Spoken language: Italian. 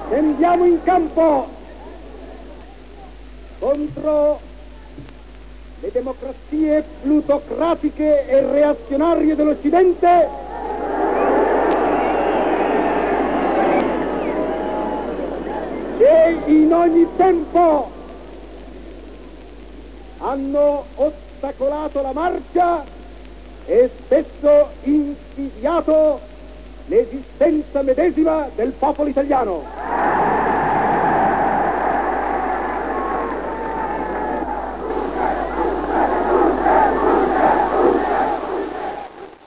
Scendiamo in campo contro le democrazie plutocratiche e reazionarie dell'Occidente che in ogni tempo hanno ostacolato la marcia e spesso insidiato l'esistenza medesima del popolo italiano.